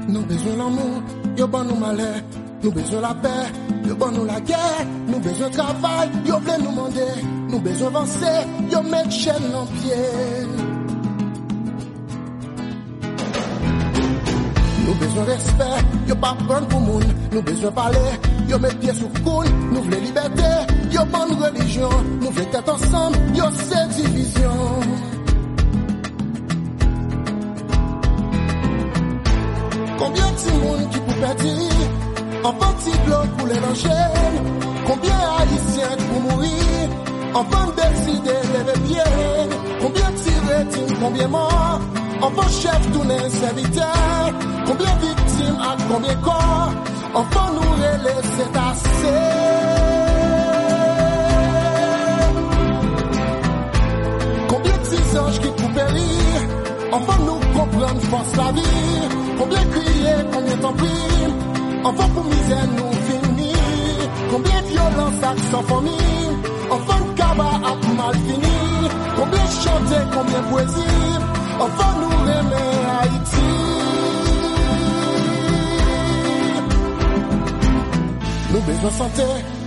Nous besoin l'amour, yo bon nous malheur. Nous besoin la paix, yo bon nous la guerre. Nous besoin travail, yo vle nous demander. Nous besoin avancer, yo mettre chaîne en pied. Nous besoin respect, yo pas prendre pour moun. Nous besoin parler, yo mettre pied sous coule. Nous voulons liberté, yo bonne religion. Nous voulons être ensemble, yo c'est division. Combien de monde qui peut perdre? Enfant petit bloc pour les chaîne. Combien haïtiens pour mourir? Enfant décidé lever pied. Combien tirés, combien morts? Enfant chef tourner serviteur. Combien victimes à combien corps? Enfant nous relève, c'est assez. Combien de petits anges qui pour périr? Enfant nous comprendre force la vie. Combien crier, combien t'en prie? Enfant pour misère nous finir. Combien violence à sans famille? Enfant de cabas à mal fini. Combien chanter, combien poésie? Enfant nous remet Haïti. Nous besoin santé,